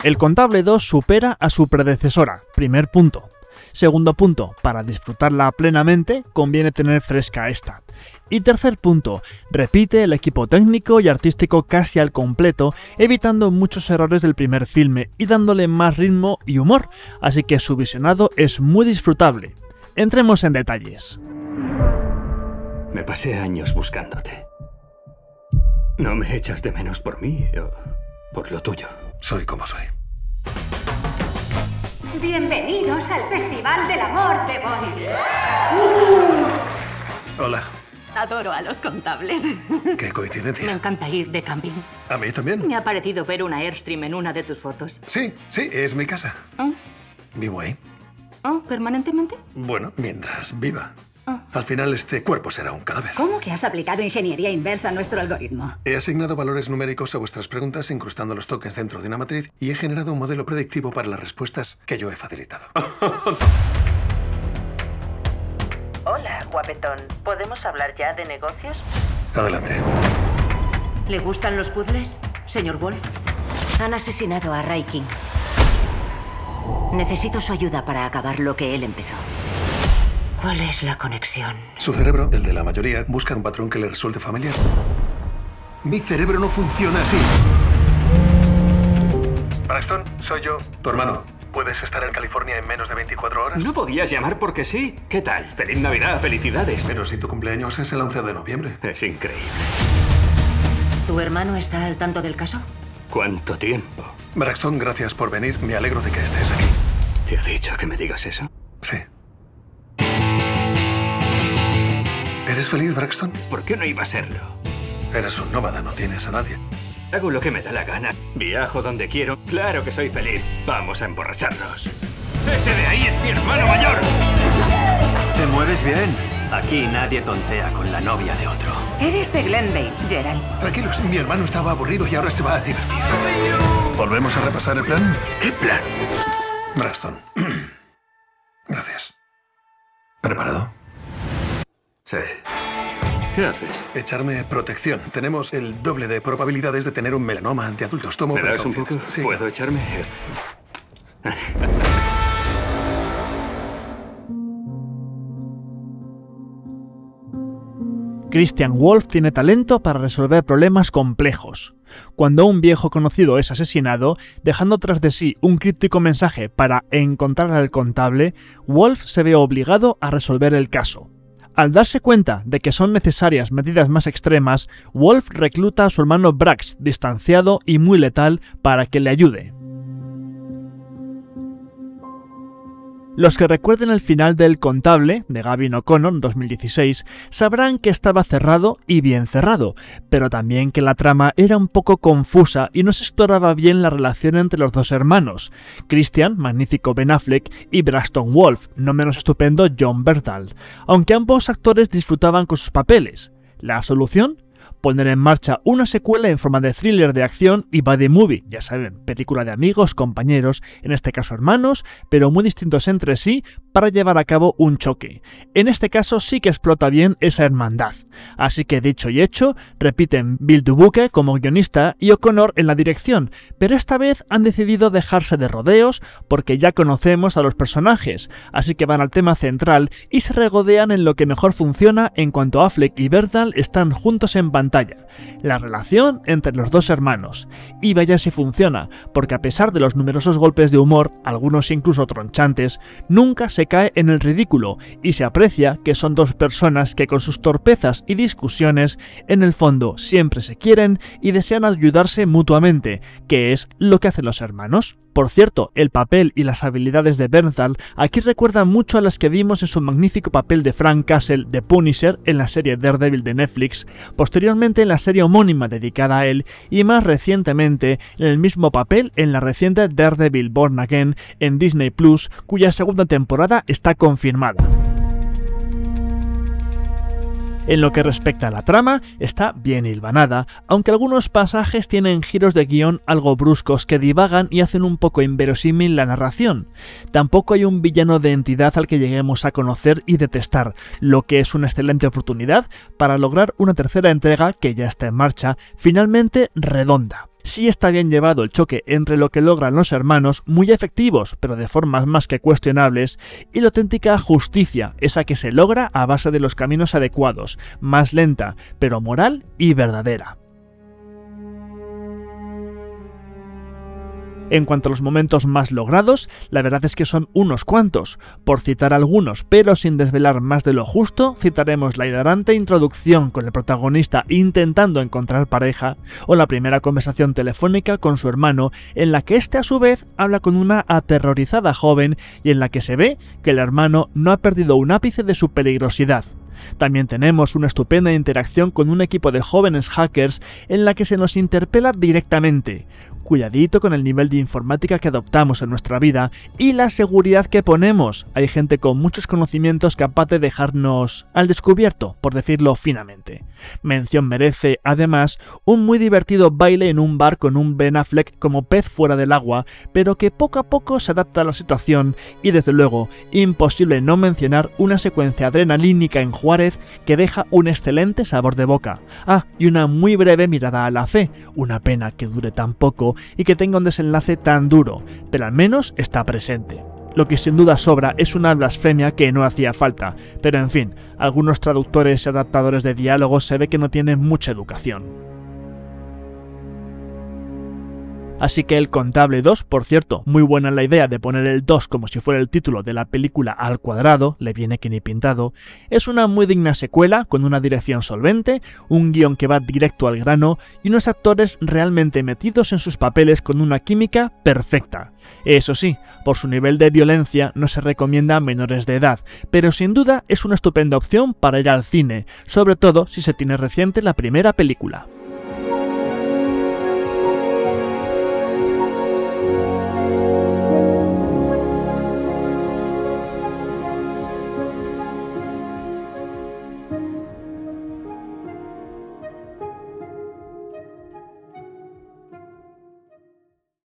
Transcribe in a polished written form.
El Contable 2 supera a su predecesora, primer punto. Segundo punto, para disfrutarla plenamente conviene tener fresca esta. Y tercer punto, repite el equipo técnico y artístico casi al completo, evitando muchos errores del primer filme y dándole más ritmo y humor, así que su visionado es muy disfrutable. Entremos en detalles. Me pasé años buscándote. ¿No me echas de menos por mí o por lo tuyo? Soy como soy. Bienvenidos al Festival del Amor de Boris. Hola. Adoro a los contables. Qué coincidencia. Me encanta ir de camping. ¿A mí también? Me ha parecido ver una Airstream en una de tus fotos. Sí, es mi casa. ¿Oh? Vivo ahí. ¿Oh? ¿Permanentemente? Bueno, mientras viva. Al final este cuerpo será un cadáver. ¿Cómo que has aplicado ingeniería inversa a nuestro algoritmo? He asignado valores numéricos a vuestras preguntas incrustando los tokens dentro de una matriz y he generado un modelo predictivo para las respuestas que yo he facilitado. Hola, guapetón. ¿Podemos hablar ya de negocios? Adelante. ¿Le gustan los puzzles, señor Wolf? Han asesinado a Ray King. Necesito su ayuda para acabar lo que él empezó. ¿Cuál es la conexión? Su cerebro, el de la mayoría, busca un patrón que le resulte familiar. Mi cerebro no funciona así. Braxton, soy yo. Tu hermano. ¿Puedes estar en California en menos de 24 horas? ¿No podías llamar porque sí? ¿Qué tal? ¡Feliz Navidad! ¡Felicidades! Pero si tu cumpleaños es el 11 de noviembre. Es increíble. ¿Tu hermano está al tanto del caso? ¿Cuánto tiempo? Braxton, gracias por venir. Me alegro de que estés aquí. ¿Te ha dicho que me digas eso? Sí. ¿Eres feliz, Braxton? ¿Por qué no iba a serlo? Eres un nómada, no tienes a nadie. Hago lo que me da la gana. Viajo donde quiero. Claro que soy feliz. Vamos a emborracharnos. ¡Ese de ahí es mi hermano mayor! Te mueves bien. Aquí nadie tontea con la novia de otro. Eres de Glendale, Gerald. Tranquilos, mi hermano estaba aburrido y ahora se va a divertir. ¿Volvemos a repasar el plan? ¿Qué plan? Braxton. Gracias. ¿Preparado? Sí. ¿Qué haces? Echarme protección. Tenemos el doble de probabilidades de tener un melanoma de adultos. Tomo ¿Me das un poco? precauciones. Sí. ¿Puedo echarme? Christian Wolf tiene talento para resolver problemas complejos. Cuando un viejo conocido es asesinado, dejando tras de sí un críptico mensaje para encontrar al contable, Wolf se ve obligado a resolver el caso. Al darse cuenta de que son necesarias medidas más extremas, Wolf recluta a su hermano Brax, distanciado y muy letal, para que le ayude. Los que recuerden el final de El Contable, de Gavin O'Connor, 2016, sabrán que estaba cerrado y bien cerrado, pero también que la trama era un poco confusa y no se exploraba bien la relación entre los dos hermanos, Christian, magnífico Ben Affleck, y Braxton Wolf, no menos estupendo Jon Bernthal, aunque ambos actores disfrutaban con sus papeles. ¿La solución? Poner en marcha una secuela en forma de thriller de acción y buddy movie, ya saben, película de amigos, compañeros, en este caso hermanos, pero muy distintos entre sí, para llevar a cabo un choque. En este caso sí que explota bien esa hermandad. Así que dicho y hecho, repiten Bill Dubuque como guionista y O'Connor en la dirección, pero esta vez han decidido dejarse de rodeos porque ya conocemos a los personajes, así que van al tema central y se regodean en lo que mejor funciona en cuanto Affleck y Bernthal están juntos en pantalla, la relación entre los dos hermanos. Y vaya si funciona, porque a pesar de los numerosos golpes de humor, algunos incluso tronchantes, nunca se cae en el ridículo y se aprecia que son dos personas que con sus torpezas y discusiones en el fondo siempre se quieren y desean ayudarse mutuamente, que es lo que hacen los hermanos. Por cierto, el papel y las habilidades de Bernthal aquí recuerdan mucho a las que vimos en su magnífico papel de Frank Castle de Punisher en la serie Daredevil de Netflix, posteriormente en la serie homónima dedicada a él y más recientemente en el mismo papel en la reciente Daredevil Born Again en Disney Plus, cuya segunda temporada está confirmada. En lo que respecta a la trama, está bien hilvanada, aunque algunos pasajes tienen giros de guión algo bruscos que divagan y hacen un poco inverosímil la narración. Tampoco hay un villano de entidad al que lleguemos a conocer y detestar, lo que es una excelente oportunidad para lograr una tercera entrega que ya está en marcha, finalmente redonda. Sí está bien llevado el choque entre lo que logran los hermanos, muy efectivos, pero de formas más que cuestionables, y la auténtica justicia, esa que se logra a base de los caminos adecuados, más lenta, pero moral y verdadera. En cuanto a los momentos más logrados, la verdad es que son unos cuantos. Por citar algunos, pero sin desvelar más de lo justo, citaremos la hilarante introducción con el protagonista intentando encontrar pareja, o la primera conversación telefónica con su hermano, en la que éste a su vez habla con una aterrorizada joven y en la que se ve que el hermano no ha perdido un ápice de su peligrosidad. También tenemos una estupenda interacción con un equipo de jóvenes hackers en la que se nos interpela directamente. Cuidadito con el nivel de informática que adoptamos en nuestra vida y la seguridad que ponemos. Hay gente con muchos conocimientos capaz de dejarnos al descubierto, por decirlo finamente. Mención merece, además, un muy divertido baile en un bar con un Ben Affleck como pez fuera del agua, pero que poco a poco se adapta a la situación y, desde luego, imposible no mencionar una secuencia adrenalínica en Juárez que deja un excelente sabor de boca. Ah, y una muy breve mirada a la fe, una pena que dure tan poco y que tenga un desenlace tan duro, pero al menos está presente. Lo que sin duda sobra es una blasfemia que no hacía falta, pero en fin, algunos traductores y adaptadores de diálogos se ve que no tienen mucha educación. Así que El Contable 2, por cierto, muy buena la idea de poner el 2 como si fuera el título de la película al cuadrado, le viene que ni pintado, es una muy digna secuela con una dirección solvente, un guión que va directo al grano y unos actores realmente metidos en sus papeles con una química perfecta. Eso sí, por su nivel de violencia no se recomienda a menores de edad, pero sin duda es una estupenda opción para ir al cine, sobre todo si se tiene reciente la primera película.